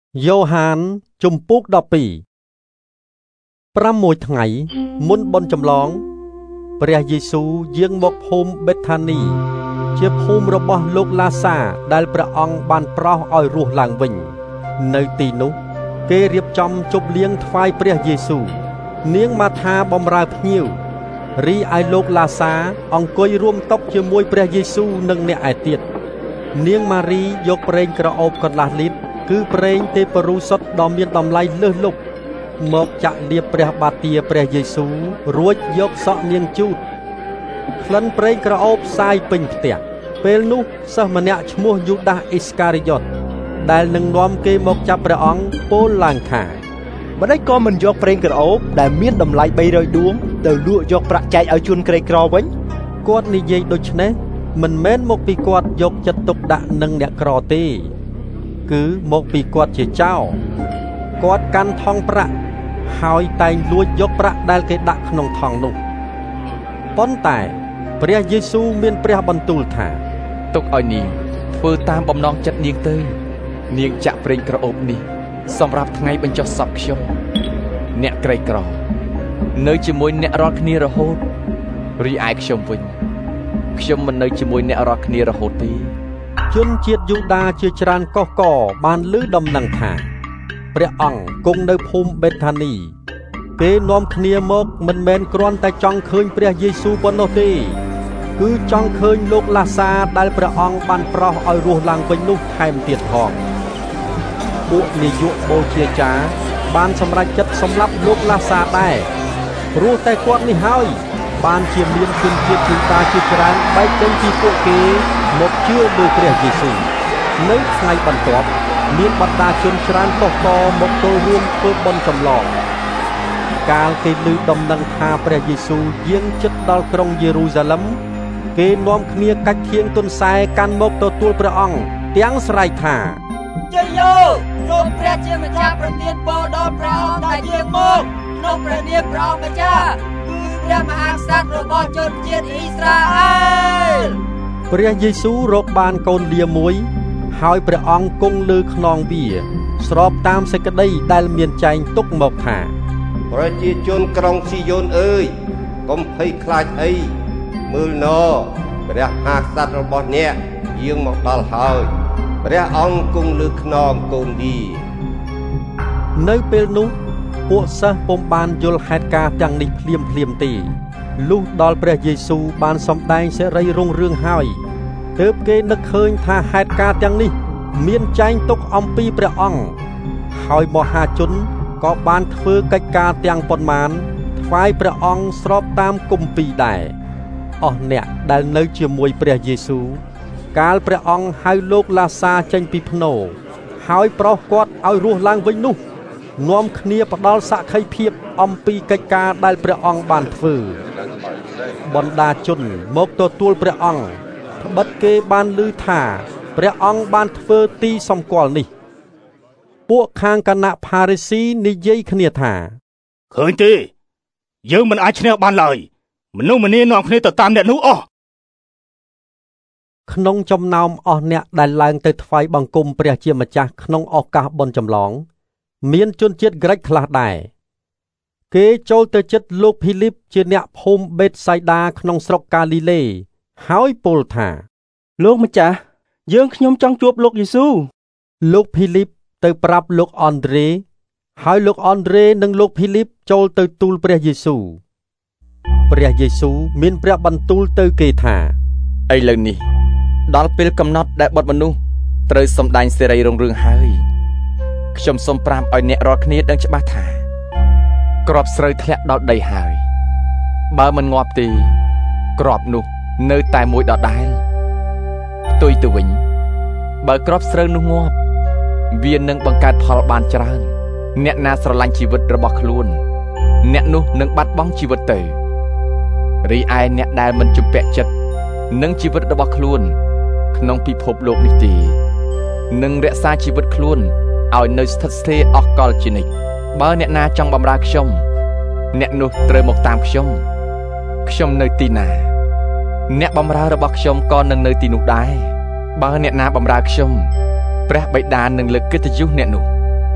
Johan ជំពូក 12 6 ថ្ងៃមុនបុណ្យចម្លងព្រះយេស៊ូវយាងមកភូមិបេថានីជាភូមិរបស់លោកឡាសាដែលព្រះអង្គបានប្រោសឲ្យរស់ឡើងវិញនៅទីនោះគេរៀបចំជប់លៀងថ្វាយព្រះយេស៊ូវនាងម៉ាថាបម្រើភ្ញៀវរីឯលោកឡាសាអង្គុយរួមតុជាមួយព្រះយេស៊ូវនិងអ្នកឯទៀតនាងម៉ារីយកប្រេងក្រអូបកន្លះលីត្រគឺប្រេងទេពរូសុទ្ធដ៏មានតម្លៃលើសលប់មកចាក់លាបព្រះបាតាព្រះយេស៊ូវរួចយកសក់នាងជូតក្លិនប្រេងក្រអូបសាយពេញផ្ទះពេលនោះសិស្សម្នាក់ឈ្មោះយូដាសអ៊ីស្ការីយ៉ុតដែលនឹងនាំគេមកចាប់ព្រះអង្គពោលឡើងថាម្ដេចក៏មិនយកប្រេងក្រអូបដែលមានតម្លៃ300ដួងទៅលក់យកប្រាក់ចែកឲ្យជនក្រីក្រវិញគាត់និយាយដូច្នេះមិនមែនមកពីគាត់យកចិត្តទុកដាក់នឹងអ្នកក្រទេគឺមកពីគាត់ជាចៅគាត់កាន់ថង់ប្រាក់ហើយតែងលួចយកប្រាក់ដែលគេដាក់ក្នុងថង់នោះប៉ុន្តែព្រះយេស៊ូវមានព្រះបន្ទូលថាទុកឲ្យនាងធ្វើតាមបំណងចិត្តនាងទៅនាងចាក់ប្រេងក្រអូបនេះសម្រាប់ថ្ងៃបញ្ចុះសពខ្ញុំអ្នកក្រីក្រនៅជាមួយអ្នករាល់គ្នារហូតរីឯខ្ញុំវិញខ្ញុំមិននៅជាមួយអ្នករាល់គ្នារហូតទេជនជាតិយូដាជាច្រើនកុះកបានឮដំណឹងថាព្រះអង្គគង់នៅភូមិបេថានីគេនាំគ្នាមកមិនមែនគ្រាន់តែចង់ឃើញព្រះយេស៊ូវប៉ុណ្ណោះទេគឺចង់ឃើញលោកឡាសាដែលព្រះអង្គបានប្រោសឲ្យរស់ឡើងវិញនោះថែមទៀតផងពួកនាយកបូជាចារ្យបានសម្រេចចិត្តសម្លាប់លោកឡាសាដែរព្រោះតែគាត់នេះហើយបានជាមានជនជាតិយូដាជាច្រើនបែកចេញពីពួកគេមកជឿលើព្រះយេស៊ូវនៅថ្ងៃបន្ទាប់មានបណ្ដាជនច្រើនកុះកមកចូលរួមធ្វើបុណ្យចម្លងកាលគេឮដំណឹងថាព្រះយេស៊ូវយាងជិតដល់ក្រុងយេរូសាឡឹមគេនាំគ្នាកាច់ធៀងទុនសែកាន់មកទទួលព្រះអង្គទាំងស្រែកថាជ័យយោសូមព្រះជាម្ចាស់ប្រទានពរដល់ព្រះអង្គដែលយាងមកក្នុងព្រះនាមព្រះអង្គម្ចាស់គឺព្រះមហាក្សត្ររបស់ជនជាតិអ៊ីស្រាអែលព្រះយេស៊ូវរកបានកូនលាមួយហើយព្រះអង្គគង់លើខ្នងវាស្របតាមសេចក្តីដែលមានចែងទុកមកថាប្រជាជនក្រុងស៊ីយ៉ូនអើយកុំភ័យខ្លាចអីមើលណព្រះមហាក្សត្ររបស់អ្នកយាងមកដល់ហើយព្រះអង្គគង់លើខ្នងកូនវានៅពេលនោះពួកសិស្សពុំបានយល់ហេតុការណ៍ទាំងនេះភ្លាមទេលុះដល់ព្រះយេស៊ូវបានសម្ដែងសេរីរុងរឿងហើយទើបគេនឹកឃើញថាហេតុការណ៍ទាំងនេះមានចែងទុកអំពីព្រះអង្គហើយមហាជនក៏បានធ្វើកិច្ចការទាំងប៉ុន្មានថ្វាយព្រះអង្គស្របតាមគម្ពីរដែរអស់អ្នកដែលនៅជាមួយព្រះយេស៊ូវកាលព្រះអង្គហៅលោកឡាសាចេញពីភ្នោហើយប្រោសគាត់ឲ្យរស់ឡើងវិញនោះនាំគ្នាផ្ដល់សាក្ខីភាពអំពីកិច្ចការដែលព្រះអង្គបានធ្វើបណ្ដាជនមកទទួលព្រះអង្គត្បិតគេបានឮថាព្រះអង្គបានធ្វើទីសម្គាល់នេះពួកខាងគណៈផារីស៊ីនិយាយគ្នាថាឃើញទេយើងមិនអាចឈ្នះបានឡើយមនុស្សម្នានាំគ្នាទៅតាមអ្នកនោះអស់ក្នុងចំណោមអស់អ្នកដែលឡើងទៅថ្វាយបង្គំព្រះជាម្ចាស់ក្នុងឱកាសបុណ្យចម្លងមានជនជាតិក្រិកខ្លះដែរគេចូលទៅជិតលោកភីលីបជាអ្នកភូមិបេតសៃដាក្នុងស្រុកកាលីលេហើយពោលថាលោកម្ចាស់យើងខ្ញុំចង់ជួបលោកយេស៊ូវលោកភីលីបទៅប្រាប់លោកអនដ្រេហើយលោកអនដ្រេនិងលោកភីលីបចូលទៅទូលព្រះយេស៊ូវព្រះយេស៊ូវមានព្រះបន្ទូលទៅគេថាឥឡូវនេះដល់ពេលកំណត់ដែលបុត្រមនុស្សត្រូវសម្ដែងសេរីរុងរឿងហើយខ្ញុំសូមប្រាប់ឲ្យអ្នករាល់គ្នាដឹងច្បាស់ថាគ្រាប់ស្រូវធ្លាក់ដល់ដីហើយបើមិនងាប់ទេគ្រាប់នោះនៅតែមួយដដែលផ្ទុយទៅវិញបើគ្រាប់ស្រូវនោះងាប់វានឹងបង្កើតផលបានច្រើនអ្នកណាស្រឡាញ់ជីវិតរបស់ខ្លួនអ្នកនោះនឹងបាត់បង់ជីវិតទៅរីឯអ្នកដែលមិនជំពាក់ចិត្តនឹងជីវិតរបស់ខ្លួនក្នុងពិភពលោកនេះទេនឹងរក្សាជីវិតខ្លួនឲ្យនៅស្ថិតស្ថេរអស់កលជានិច្ចបើអ្នកណាចង់បម្រើខ្ញុំអ្នកនោះត្រូវមកតាមខ្ញុំនៅទីណាអ្នកបម្រើរបស់ខ្ញុំក៏នឹងនៅទីនោះដែរបើអ្នកណាបម្រើខ្ញុំព្រះបិតានឹងលើកកិត្តិយសអ្នកនោះ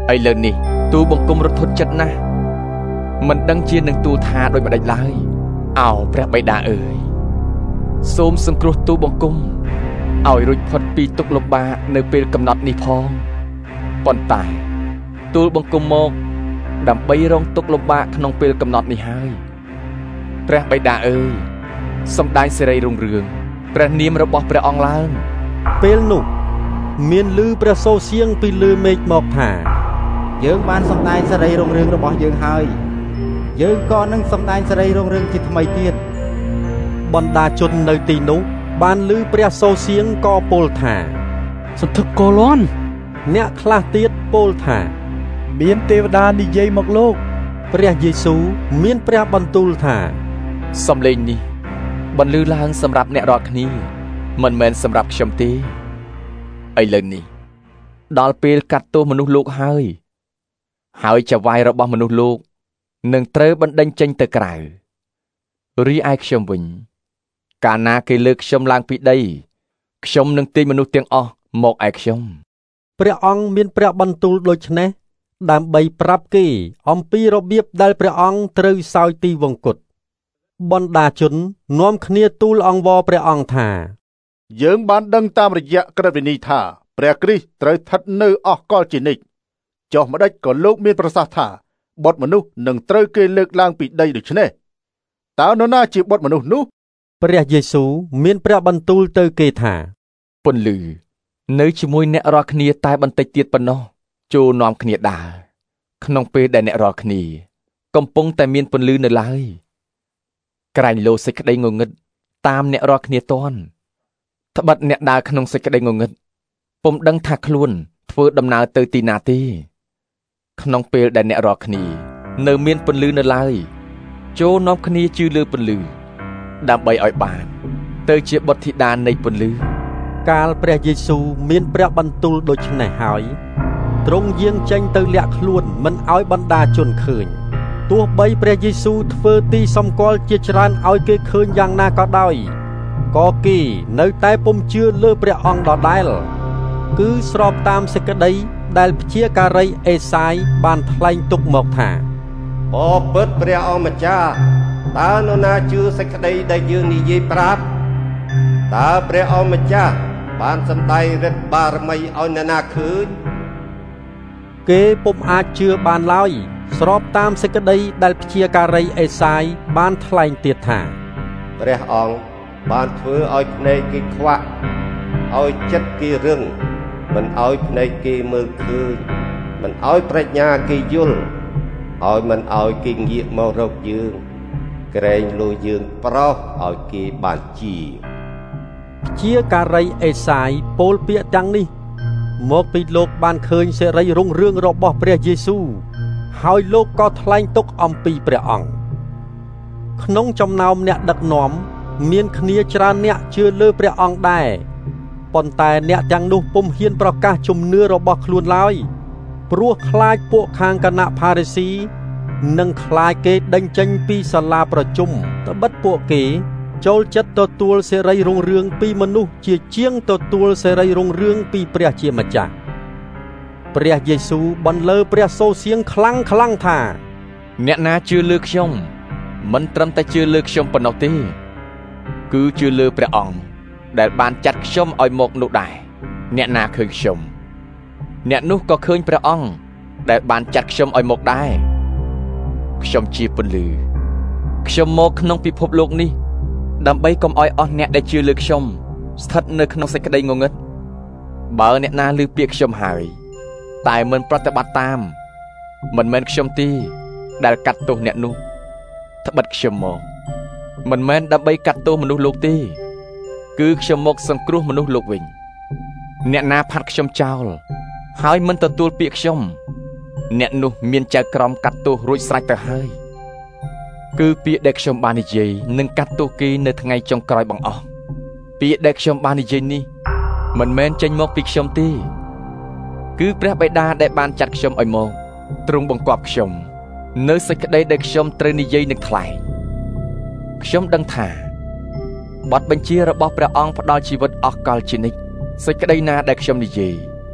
ឥឡូវនេះទូលបង្គំរត់ធត់ចិត្តណាស់មិនដឹងជានឹងទូលថាដូចម្ដេចឡើយអោព្រះបិតាអើយសូមសង្គ្រោះទូលបង្គំឲ្យរួចផុតពីទុក្ខលំបាកនៅពេលកំណត់នេះផងប៉ុន្តែទូលបង្គំមកដើម្បីរងទុក្ខលំបាកក្នុងពេលកំណត់នេះហើយព្រះបិតាអើយសម្ដែងសេរីរុងរឿងព្រះនាមរបស់ព្រះអង្គឡើងពេលនោះមានឮព្រះសូរសៀងពីលើមេឃមកថាយើងបានសម្ដែងសេរីរុងរឿងរបស់យើងហើយយើងក៏នឹងសម្ដែងសេរីរុងរឿងជាថ្មីទៀតបណ្ដាជននៅទីនោះបានឮព្រះសូរសៀងក៏ពោលថាសន្ធឹកកលន់អ្នកខ្លះទៀតពោលថាមានទេវតានិយាយមកលោកព្រះយេស៊ូវមានព្រះបន្ទូលថាសំឡេងនេះបន្លឺឡើងសម្រាប់អ្នករាល់គ្នាមិនមែនសម្រាប់ខ្ញុំទេឥឡូវនេះដល់ពេលកាត់ទោសមនុស្សលោកហើយចៅហ្វាយរបស់មនុស្សលោកនឹងត្រូវបណ្ដេញចេញទៅក្រៅរីឯខ្ញុំវិញកាលណាគេលើកខ្ញុំឡើងពីដីខ្ញុំនឹងទាញមនុស្សទាំងអស់មកឯខ្ញុំព្រះអង្គមានព្រះបន្ទូលដូច្នេះដើម្បីប្រាប់គេអំពីរបៀបដែលព្រះអង្គត្រូវសោយទីវង្គតបណ្ដាជននាំគ្នាទូលអង្វរព្រះអង្គថាយើងបានដឹងតាមរយៈក្រឹតវិន័យថាព្រះគ្រីស្ទត្រូវស្ថិតនៅអស់កលជានិច្ចចុះម្ដេចក៏លោកមានប្រសាសន៍ថាបុត្រមនុស្សនឹងត្រូវគេលើកឡើងពីដីដូច្នេះតើនរណាជាបុត្រមនុស្សនោះព្រះយេស៊ូវមានព្រះបន្ទូលទៅគេថាពន្លឺនៅជាមួយអ្នករាល់គ្នាតែបន្តិចទៀតប៉ុណ្ណោះចូលនាំគ្នាដើរក្នុងពេលដែលអ្នករាល់គ្នាកំពុងតែមានពន្លឺនៅឡើយក្រែងលោសេចក្តីងងឹតតាមអ្នករាល់គ្នាតន់ត្បិតអ្នកដើរក្នុងសេចក្តីងងឹតពុំដឹងថាខ្លួនធ្វើដំណើរទៅទីណាទេក្នុងពេលដែលអ្នករាល់គ្នានៅមានពន្លឺនៅឡើយចូលនាំគ្នាជឿលើពន្លឺដើម្បីឲ្យបានទៅជាបុត្រធីតានៃពន្លឺកាលព្រះយេស៊ូវមានព្រះបន្ទូលដូច្នេះហើយទ្រង់យាងចេញទៅលាក់ខ្លួនមិនឲ្យបណ្ដាជនឃើញទោះបីព្រះយេស៊ូវធ្វើទីសម្គាល់ជាច្រើនឲ្យគេឃើញយ៉ាងណាក៏ដោយក៏គេនៅតែពុំជឿលើព្រះអង្គដដែលគឺស្របតាមសេចក្តីដែលព្យាការីអេសាយបានថ្លែងទុកមកថាអូពិតព្រះអង្គម្ចាស់តើនរណាជឿសេចក្តីដែលយើងនិយាយប្រាប់តើព្រះអង្គម្ចាស់បានសម្ដែងឫទ្ធិបារមីឲ្យនរណាឃើញគេពុំអាចជឿបានឡើយស្របតាមសេចក្តីដែលព្យាការីអេសាយបានថ្លែងទៀតថាព្រះអង្គបានធ្វើឲ្យភ្នែកគេខ្វាក់ឲ្យចិត្តគេរឹងមិនឲ្យភ្នែកគេមើលឃើញមិនឲ្យប្រាជ្ញាគេយល់ឲ្យមិនឲ្យគេងាកមករកយើងក្រែងលោយើងប្រោសឲ្យគេបានជាព្យាការីអេសាយពោលពាក្យទាំងនេះមកពីលោកបានឃើញសេរីរុងរឿងរបស់ព្រះយេស៊ូវហើយលោកក៏ថ្លែងទុកអំពីព្រះអង្គក្នុងចំណោមអ្នកដឹកនាំមានគ្នាច្រើនអ្នកជឿលើព្រះអង្គដែរប៉ុន្តែអ្នកទាំងនោះពុំហ៊ានប្រកាសជំនឿរបស់ខ្លួនឡើយព្រោះខ្លាចពួកខាងគណៈផារីស៊ីនិងខ្លាចគេដេញចេញពីសាលាប្រជុំត្បិតពួកគេចូលចិត្តទទួលសេរីរុងរឿងពីមនុស្សជាងទទួលសេរីរុងរឿងពីព្រះជាម្ចាស់ព្រះយេស៊ូវបន្លឺព្រះសូរសៀងខ្លាំងថាអ្នកណាជឿលើខ្ញុំមិនត្រឹមតែជឿលើខ្ញុំប៉ុណ្ណោះទេគឺជឿលើព្រះអង្គដែលបានចាត់ខ្ញុំឲ្យមកនោះដែរអ្នកណាឃើញខ្ញុំអ្នកនោះក៏ឃើញព្រះអង្គដែលបានចាត់ខ្ញុំឲ្យមកដែរខ្ញុំជាពន្លឺខ្ញុំមកក្នុងពិភពលោកនេះដើម្បីកុំឲ្យអស់អ្នកដែលជឿលើខ្ញុំស្ថិតនៅក្នុងសេចក្តីងងឹតបើអ្នកណាឮពាក្យខ្ញុំហើយតែមិនប្រតិបត្តិតាមមិនមែនខ្ញុំទេដែលកាត់ទោសអ្នកនោះត្បិតខ្ញុំមកមិនមែនដើម្បីកាត់ទោសមនុស្សលោកទេគឺខ្ញុំមកសង្គ្រោះមនុស្សលោកវិញអ្នកណាផាត់ខ្ញុំចោលហើយមិនទទួលពាក្យខ្ញុំអ្នកនោះមានចៅក្រមកាត់ទោសរួចស្រេចទៅហើយគឺពាក្យដែលខ្ញុំបាននិយាយនឹងកាត់ទោសគេនៅថ្ងៃចុងក្រោយបង្អស់ពាក្យដែលខ្ញុំបាននិយាយនេះមិនមែនចេញមកពីខ្ញុំទេគឺព្រះបិតាដែលបានចាត់ខ្ញុំឲ្យមកទ្រង់បង្គាប់ខ្ញុំនៅសេចក្តីដែលខ្ញុំត្រូវនិយាយនឹងថ្លែងខ្ញុំដឹងថាបទបញ្ជារបស់ព្រះអង្គផ្ដល់ជីវិតអស់កលជានិច្ចសេចក្តីណាដែលខ្ញុំនិយាយ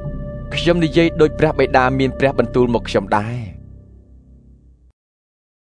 ខ្ញុំនិយាយដោយព្រះបិតាមានព្រះបន្ទូលមកខ្ញុំដែរ